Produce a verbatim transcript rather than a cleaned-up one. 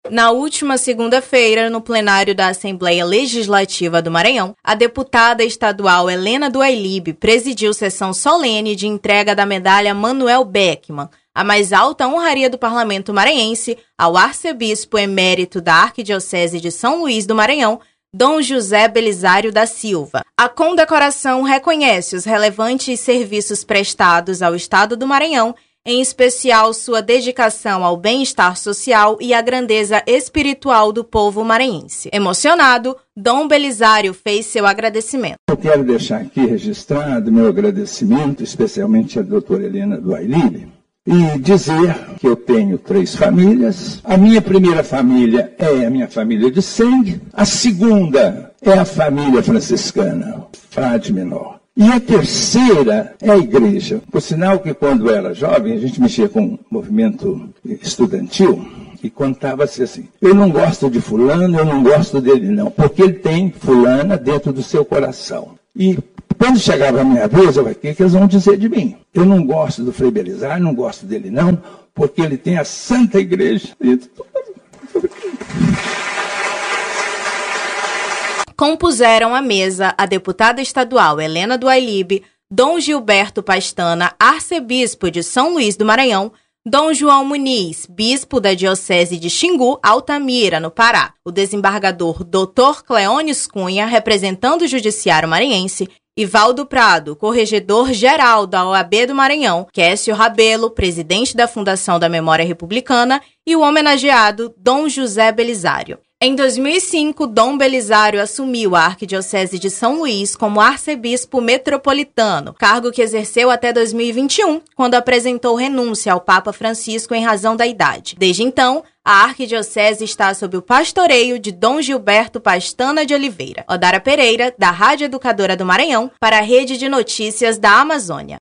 Na última segunda-feira, no plenário da Assembleia Legislativa do Maranhão, a deputada estadual Helena do Ailib presidiu sessão solene de entrega da medalha Manuel Beckmann, a mais alta honraria do parlamento maranhense, ao arcebispo emérito da Arquidiocese de São Luís do Maranhão, Dom José Belisário da Silva. A condecoração reconhece os relevantes serviços prestados ao Estado do Maranhão, em especial sua dedicação ao bem-estar social e à grandeza espiritual do povo maranhense. Emocionado, Dom Belisário fez seu agradecimento. Eu quero deixar aqui registrado meu agradecimento, especialmente à doutora Helena do Ailib, e dizer que eu tenho três famílias. A minha primeira família é a minha família de sangue. A segunda é a família franciscana, Frade Menor. E a terceira é a igreja. Por sinal que quando eu era jovem, a gente mexia com movimento estudantil e contava-se assim: eu não gosto de fulano, eu não gosto dele não, porque ele tem fulana dentro do seu coração. E quando chegava a minha vez, eu falei: o que, que eles vão dizer de mim? Eu não gosto do Frei Belisário, não gosto dele não, porque ele tem a Santa Igreja. Compuseram a mesa a deputada estadual Helena do Ailib, Dom Gilberto Pastana, arcebispo de São Luís do Maranhão, Dom João Muniz, bispo da Diocese de Xingu, Altamira, no Pará, o desembargador doutor Cleones Cunha, representando o Judiciário Maranhense, e Valdo Prado, corregedor-geral da O A B do Maranhão, Kécio Rabelo, presidente da Fundação da Memória Republicana, e o homenageado Dom José Belisário. Em dois mil e cinco, Dom Belisário assumiu a Arquidiocese de São Luís como arcebispo metropolitano, cargo que exerceu até dois mil e vinte e um, quando apresentou renúncia ao Papa Francisco em razão da idade. Desde então, a Arquidiocese está sob o pastoreio de Dom Gilberto Pastana de Oliveira. Odara Pereira, da Rádio Educadora do Maranhão, para a Rede de Notícias da Amazônia.